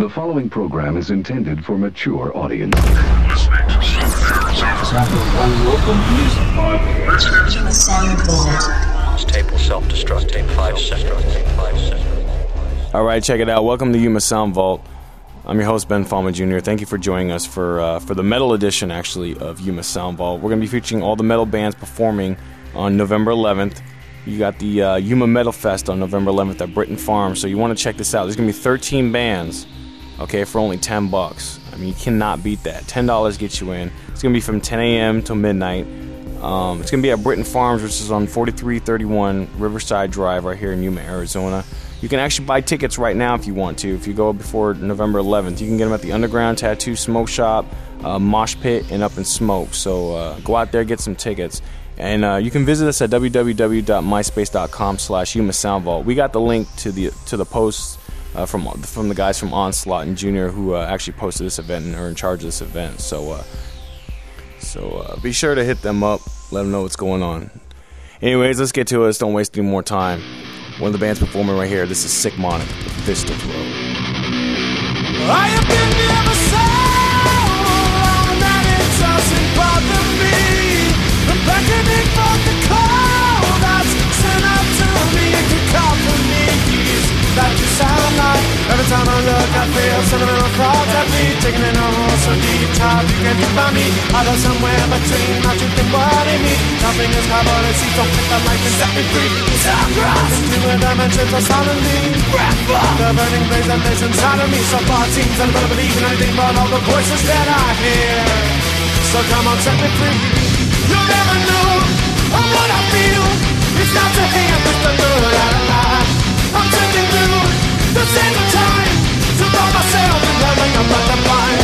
The following program is intended for mature audience. Listening to Southern Arizona. This tape will self-destruct in 5 seconds. All right, check it out. Welcome to Yuma Sound Vault. I'm your host, Ben Fallman Jr. Thank you for joining us for the metal edition, actually, of Yuma Sound Vault. We're going to be featuring all the metal bands performing on November 11th. You got the Yuma Metal Fest on November 11th at Britton Farm, so you want to check this out. There's going to be 13 bands, okay, for only $10. I mean, you cannot beat that. $10 gets you in. It's going to be from 10 a.m. till midnight. It's going to be at Britton Farms, which is on 4331 Riverside Drive right here in Yuma, Arizona. You can actually buy tickets right now if you want to. If you go before November 11th, you can get them at the Underground Tattoo Smoke Shop, Mosh Pit, and Up in Smoke. So go out there, get some tickets. And you can visit us at www.myspace.com/Yuma Sound Vault. We got the link to the posts from the guys from Onslaught and Junior who actually posted this event and are in charge of this event. So be sure to hit them up, let them know what's going on. Anyways, let's get to it. Let's don't waste any more time. One of the bands performing right here. This is Sick Monic, Fist of Throw. I have been never so long that it doesn't bother me. I'm beckoning for the call that's sent up to me. It could call for me. That you sound like every time I look, I feel sentimental thoughts at me. Taking in a hole so deep, child, you can't find me. I go somewhere between my truth and what it means. Nothing is covered, it seems don't fit the life and set me free. Time cross into a dimension so solidly. The burning blaze that lives inside of me. So far it seems I don't believe in anything but all the voices that I hear. So come on, set me free. You'll never know what I feel. It's not to hang up with the good out of life. I'm taking through the same time to find myself and leveling up at the line.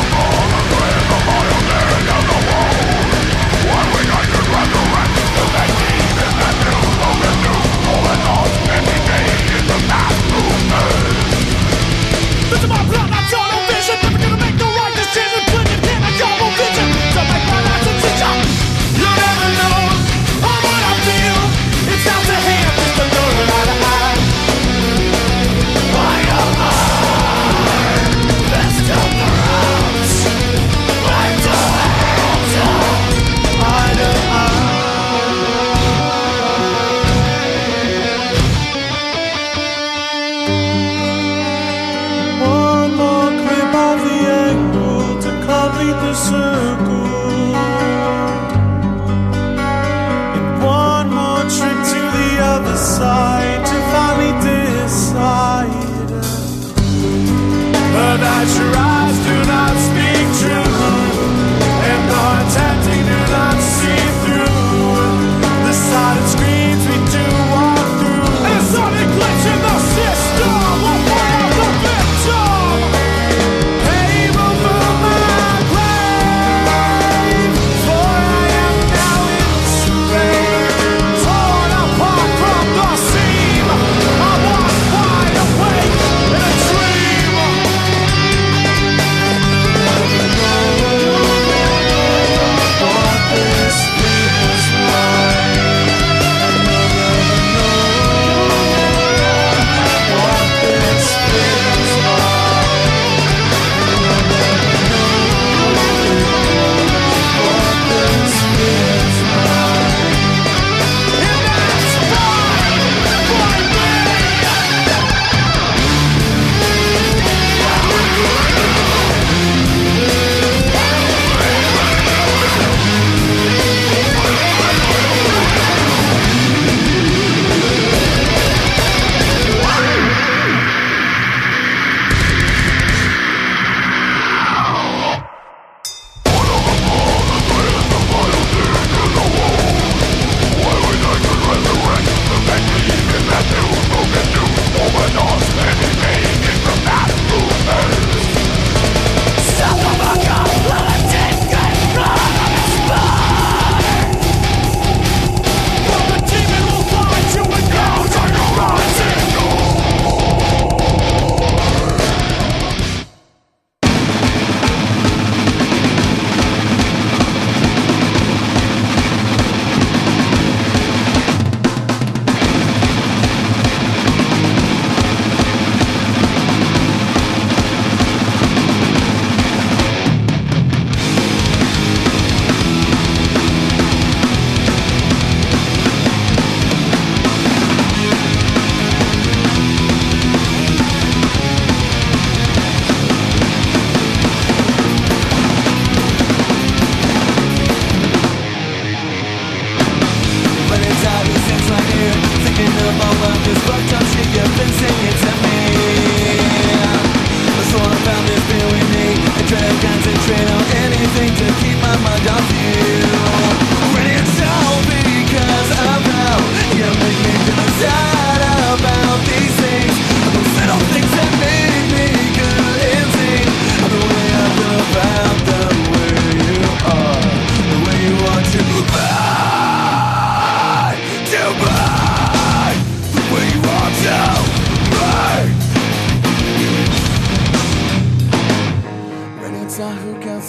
This is my blood, my tunnel vision. Never gonna make the right decision. Put it in a double vision to make my life a decision. You'll never know what I feel. It's not to hate, it's to know that I circle, and one more trip to the other side to finally decide that your eyes do not speak truth, and the tempting do not see through the silent screams we do walk through. And a sonic glitch in the system will play out the victim.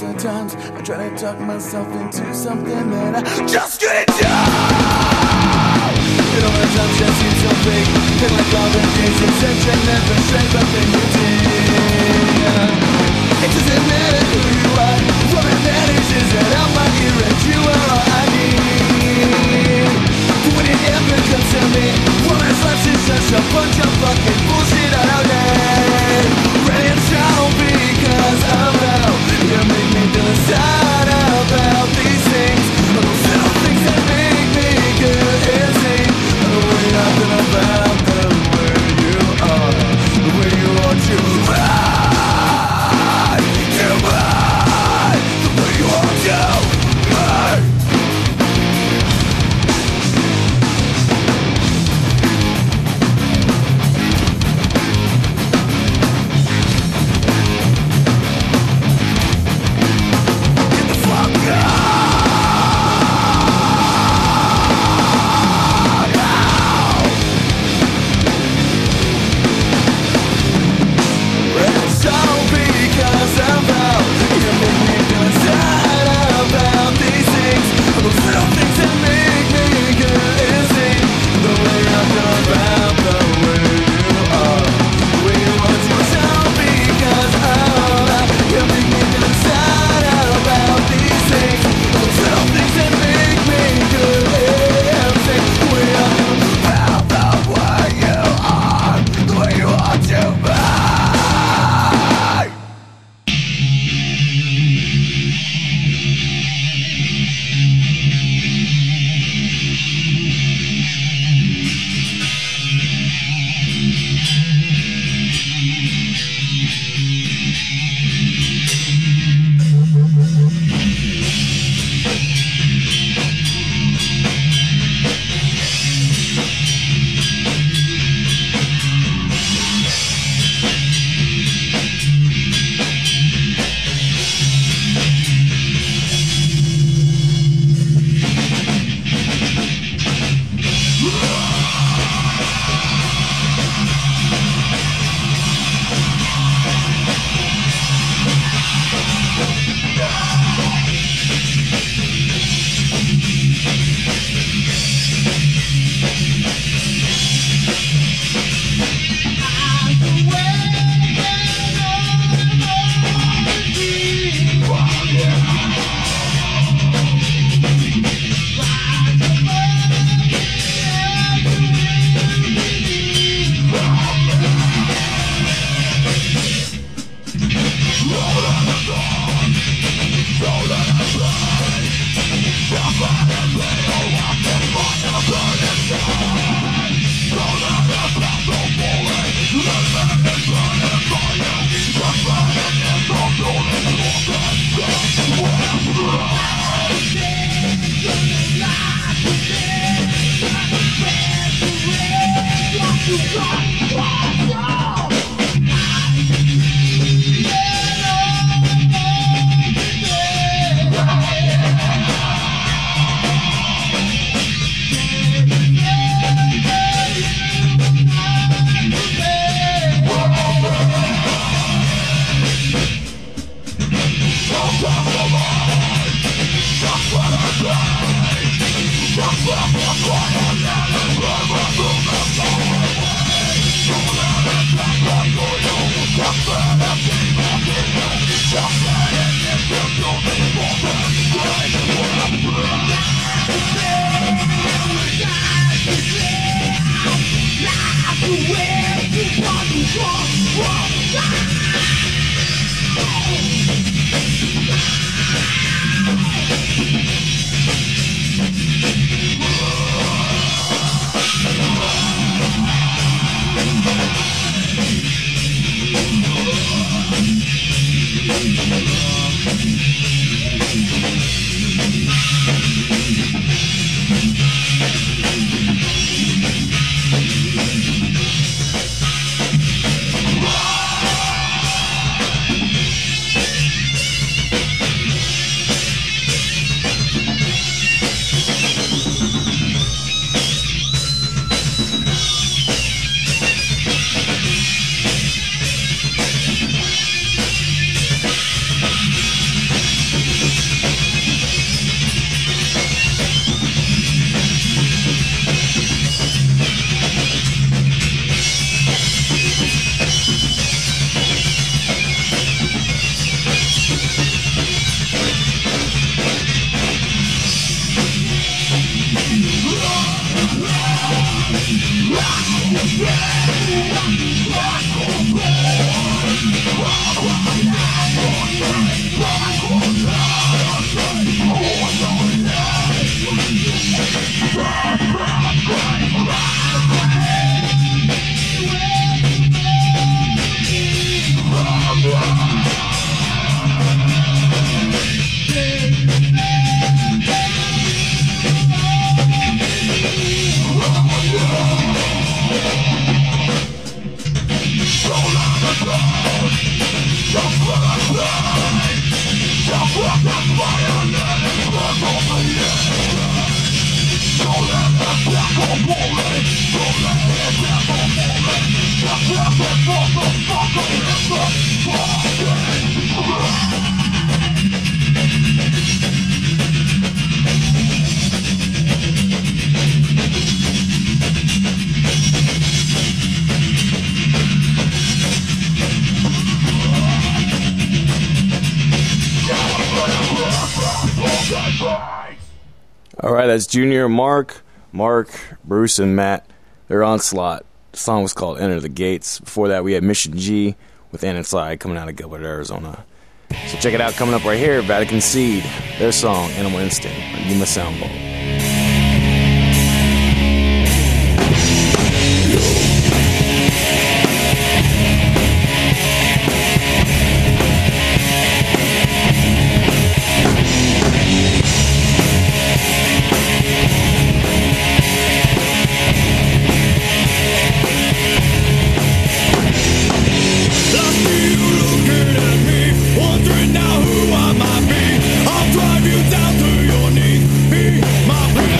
at times I try to talk myself into something that I just couldn't do. And all the times that seem so big, and like all the days it's such a never say, but then you did. It doesn't matter who you are, what it matters is that I'm my ear and you are all I need. When it ever comes to me, woman's life is just a bunch of fucking bullshit I don't need. Ready and strong because of how you make me feel sad about these things. All those little things that make me good and sing. The way I feel about the way you are, the way you want to. All right, that's Junior, Mark, Bruce, and Matt. They're Onslaught. The song was called Enter the Gates. Before that, we had Mission G with And Inside coming out of Gilbert, Arizona. So check it out coming up right here, Vatican Seed. Their song, Animal Instinct, on Yuma Sound Vault. Wondering now who I might be. I'll drive you down to your knees. Be my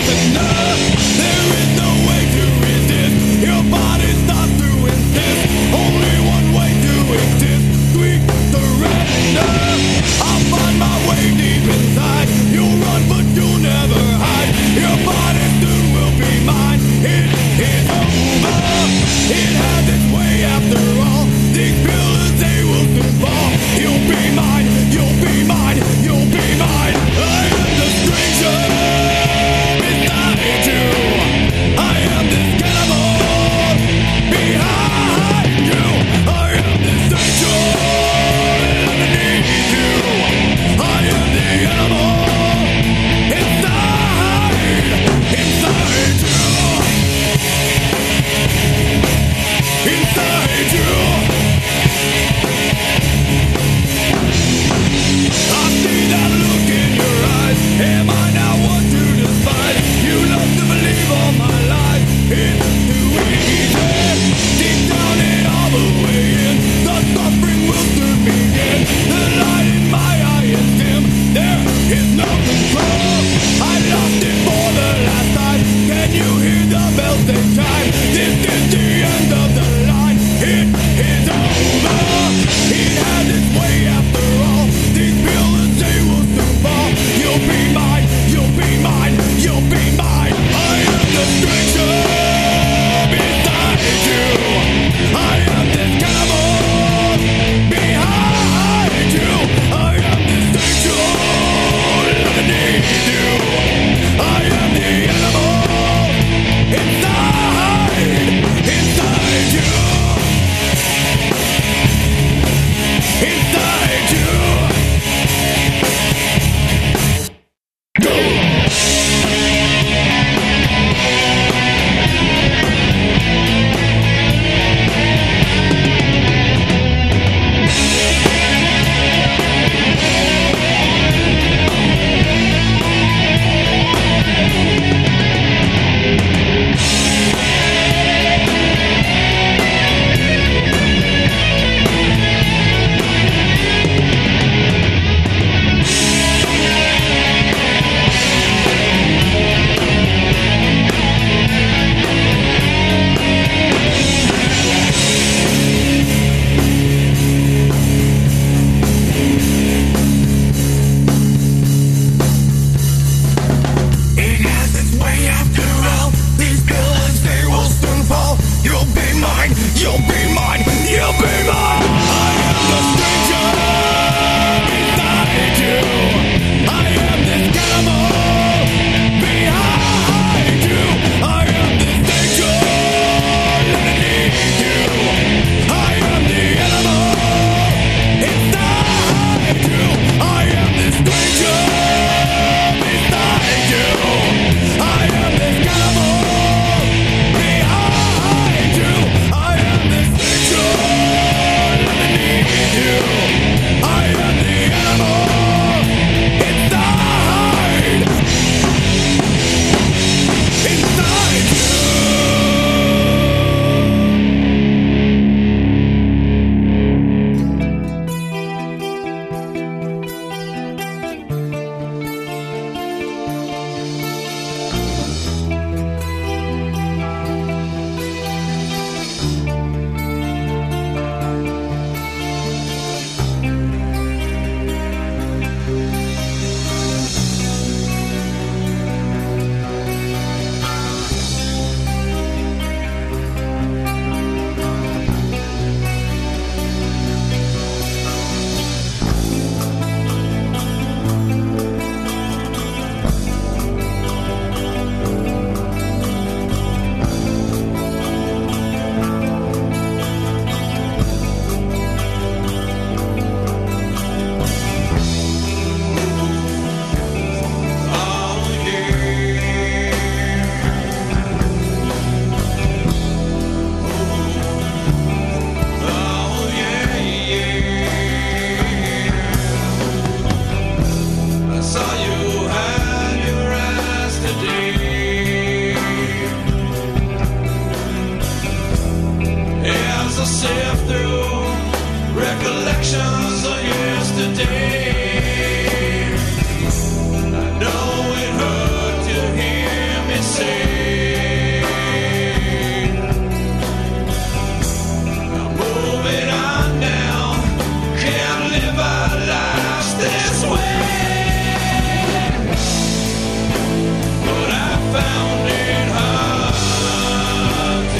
reflections of yesterday. I know it hurt to hear me say, I'm moving on now, can't live our lives this way. But I found it hard to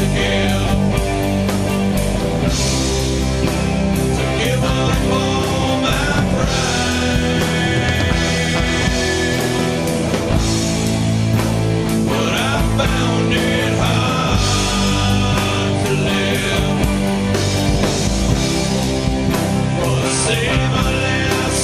give up all my pride. But I found it hard to live. Or say my last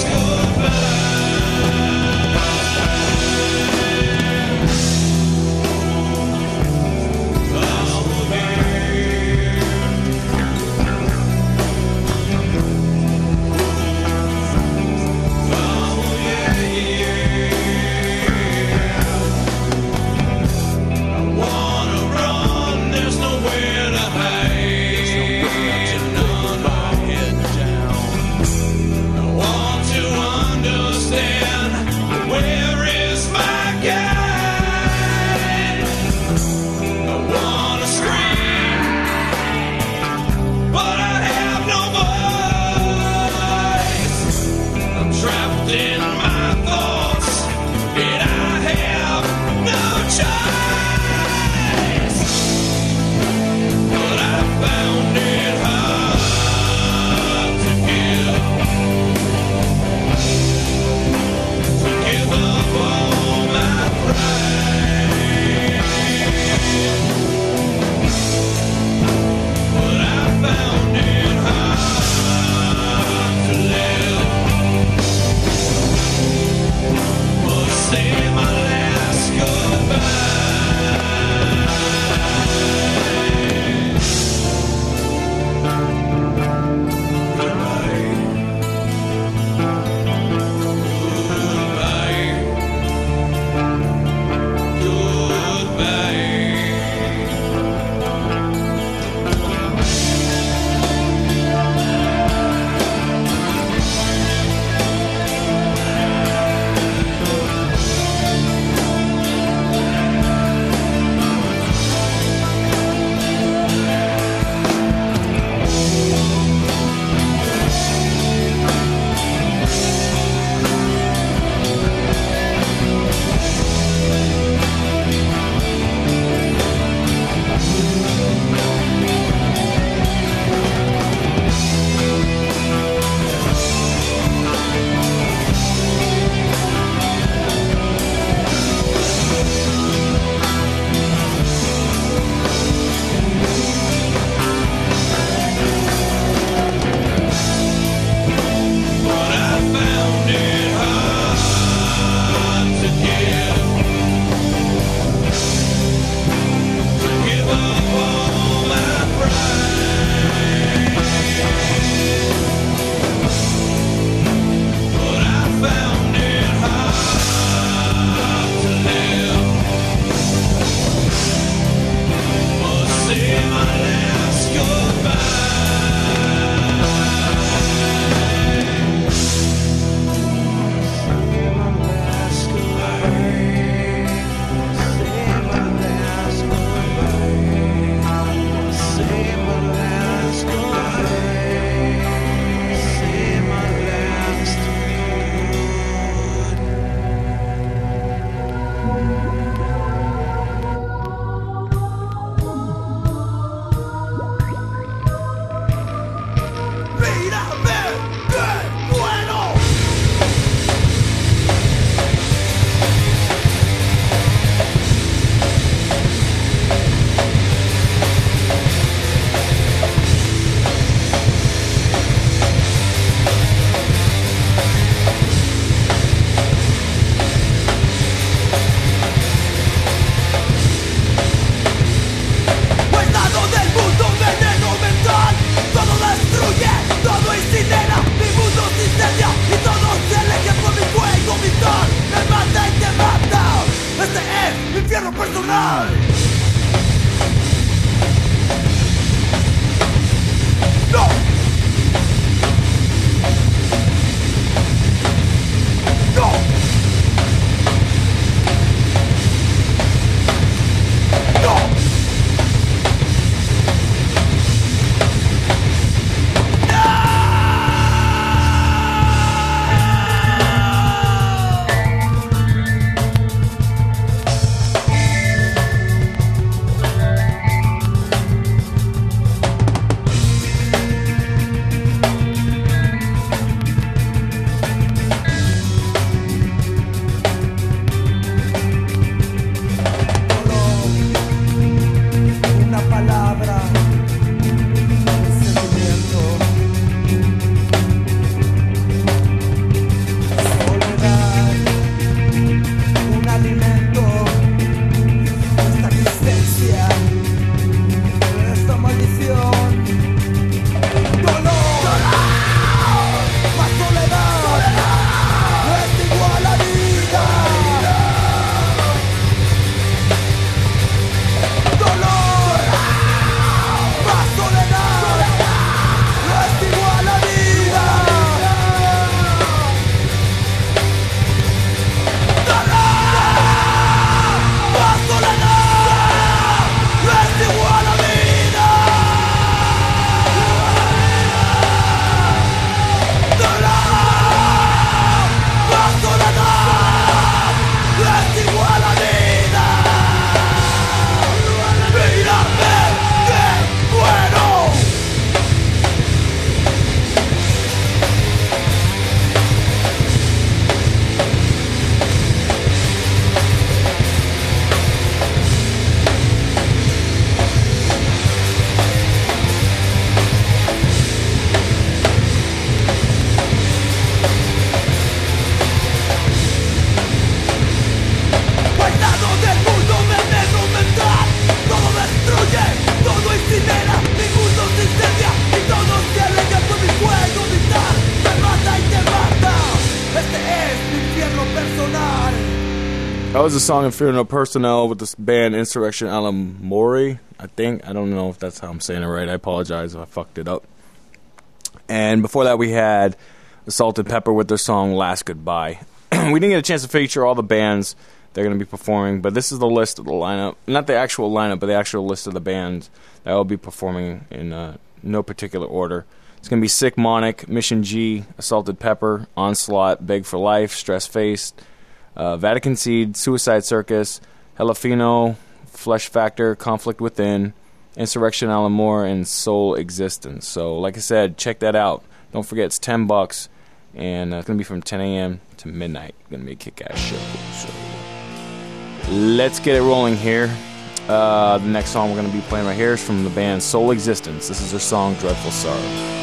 That was a song Inferno Personnel with this band Insurrection Alamori, I think. I don't know if that's how I'm saying it right. I apologize if I fucked it up. And before that, we had Salted Pepper with their song Last Goodbye. We didn't get a chance to feature all the bands they're going to be performing, but this is the list of the lineup. Not the actual lineup, but the actual list of the bands that will be performing in no particular order. It's going to be Sick Monic, Mission G, Assaulted Pepper, Onslaught, Beg for Life, Stress Faced, Vatican Seed, Suicide Circus, Helafino, Flesh Factor, Conflict Within, Insurrection Alamore, and Soul Existence. So, like I said, check that out. Don't forget, it's $10, and it's going to be from 10 a.m. to midnight. It's going to be a kick-ass show. So, let's get it rolling here. The next song we're going to be playing right here is from the band Soul Existence. This is their song, Dreadful Sorrow.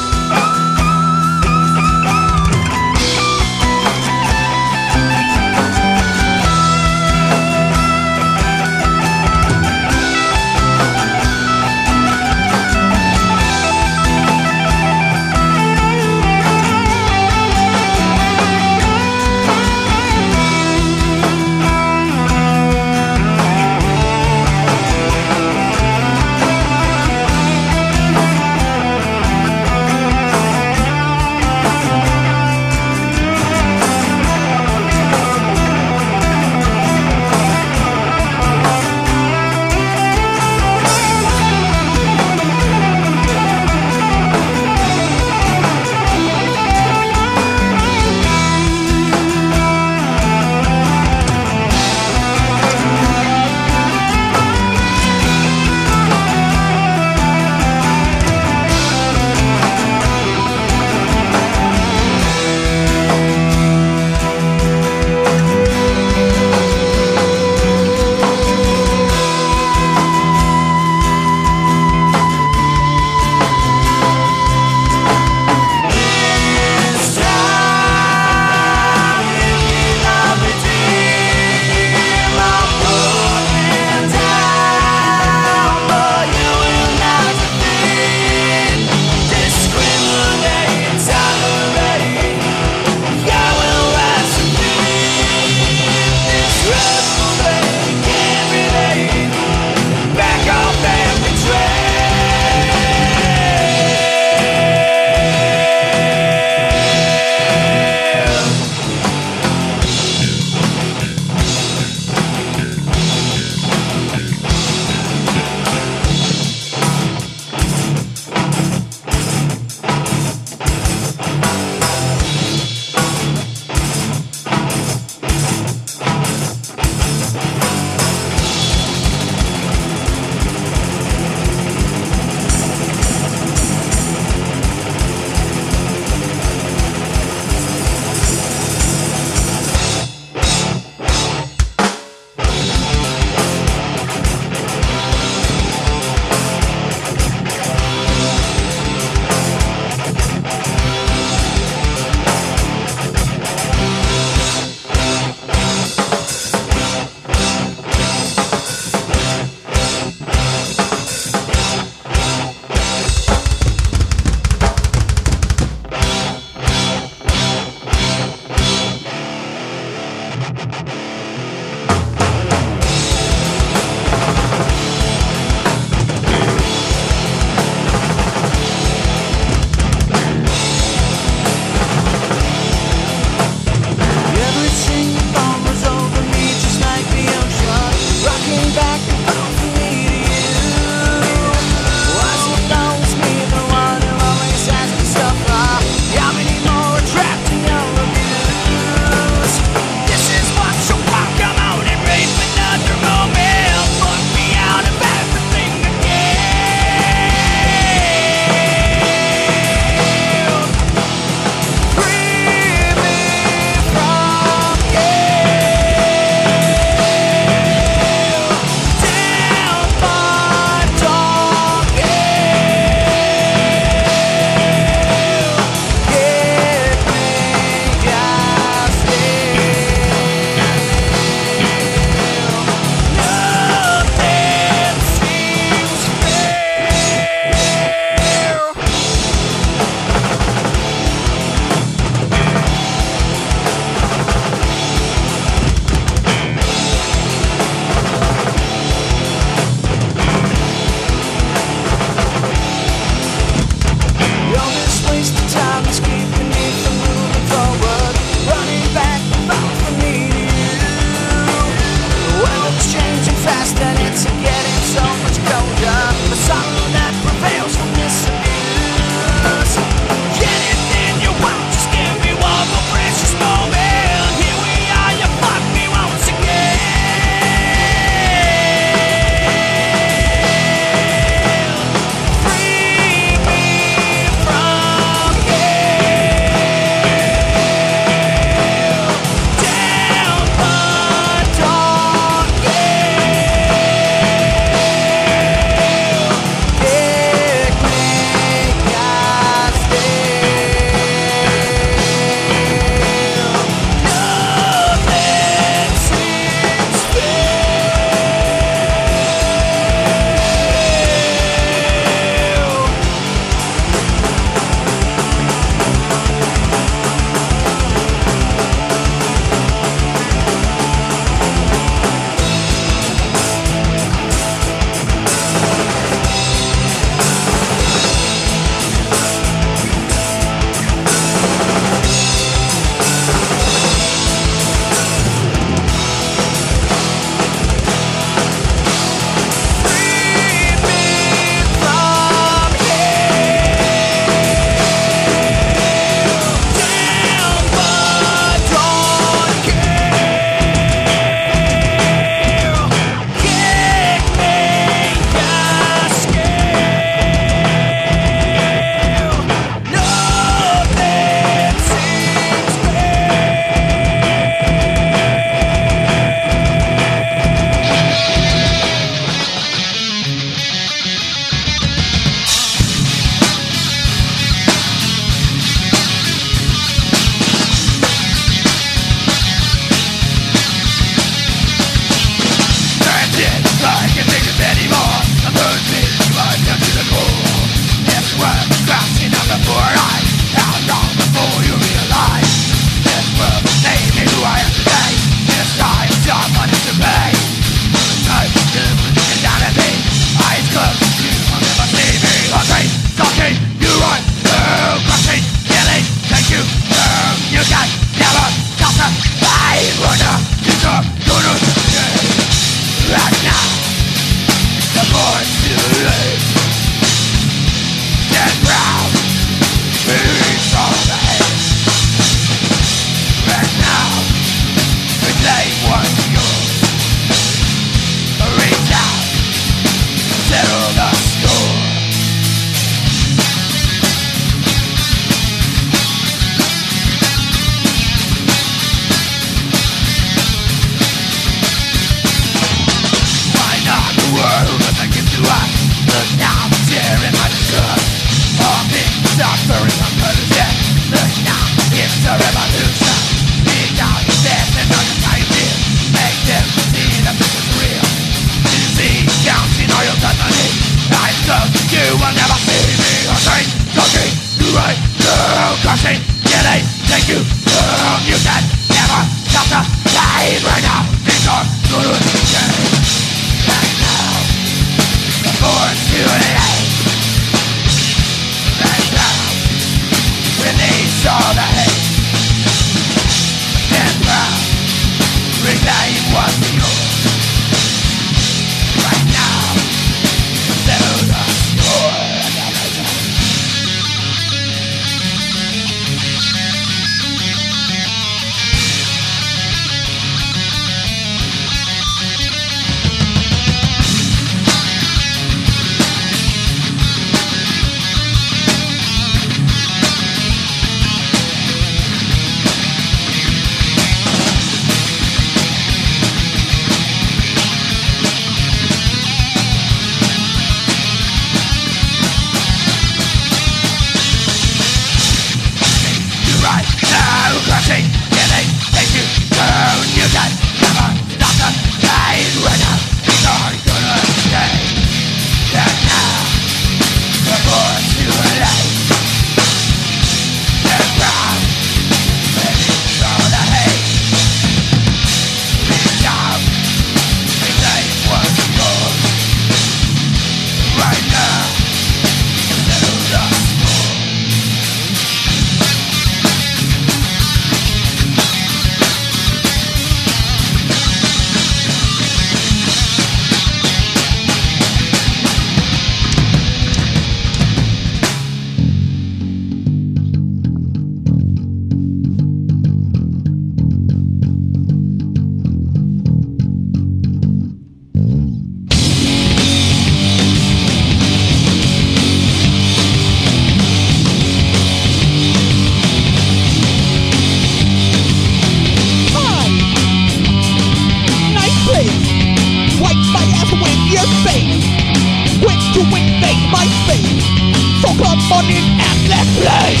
on this endless place.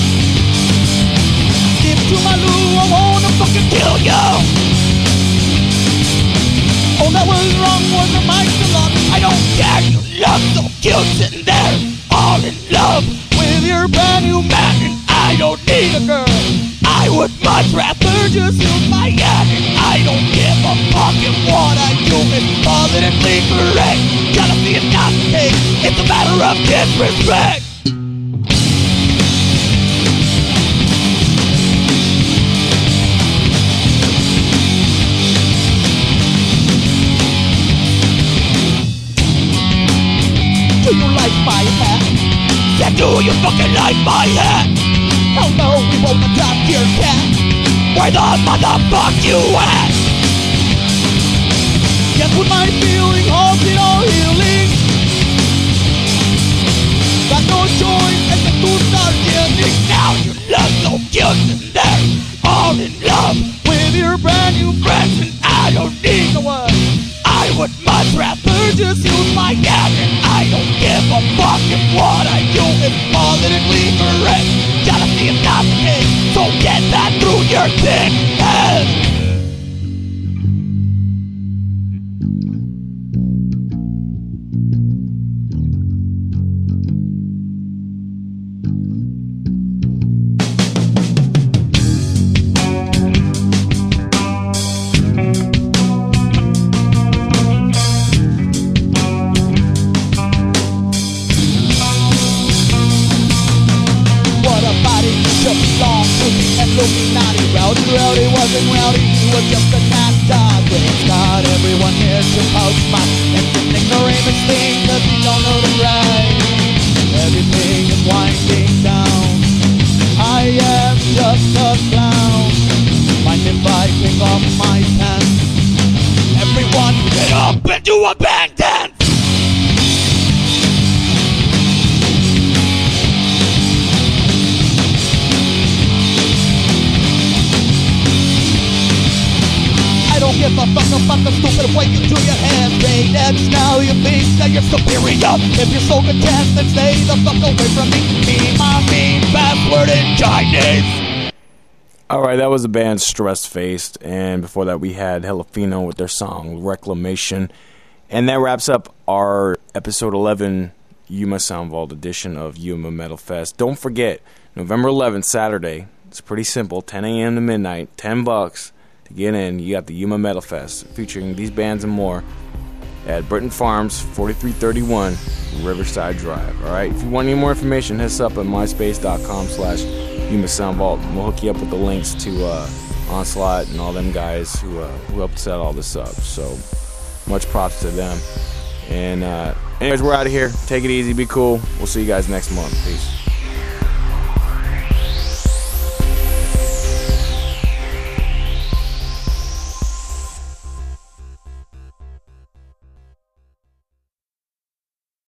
Give to my Lou, I wanna fucking kill you. Oh, that was wrong, wasn't my lot. I don't care, you look so cute sitting there, all in love with your brand new man, and I don't need a girl. I would much rather just use my hand, and I don't give a fuck if what I do is politically correct. Gotta see it not the case, it's a matter of disrespect. Do you like my hat? Yeah, do you fucking like my hat? Oh no, we won't adopt your cat. Where the motherfuck you at? Guess what my feeling halted all healing. Got no choice and the tools are yielding. Now you look so cute and they're all in love with your brand new friends, and I don't need no one. I would much rather just use my hand, and I don't give a fuck if what I do is politically correct. Gotta see it's not the case, so get that through your thick head. Rowdy wasn't rowdy, he was just a cat dog. But it's got everyone here to post my and ignoramus thing, cause we don't know the right. Everything is winding down. I am just a clown. Mind if I take off my pants? Everyone get up and do a bang dance! I don't give a fuck about the stupid way you do your hands. Say that's now you think that you're superior. If you're so content, then stay the fuck away from me. Me, my mean password in Chinese. Alright, that was the band Stress Faced, and before that we had Helafino with their song Reclamation. And that wraps up our episode 11 Yuma Sound Vault edition of Yuma Metal Fest. Don't forget, November 11th, Saturday. It's pretty simple, 10 a.m. to midnight, $10 to get in. You got the Yuma Metal Fest featuring these bands and more at Britton Farms, 4331 Riverside Drive. Alright, if you want any more information, hit us up at myspace.com/Yuma Sound Vault, and we'll hook you up with the links to Onslaught and all them guys who helped set all this up. So much props to them. And anyways, we're out of here. Take it easy, be cool. We'll see you guys next month. Peace.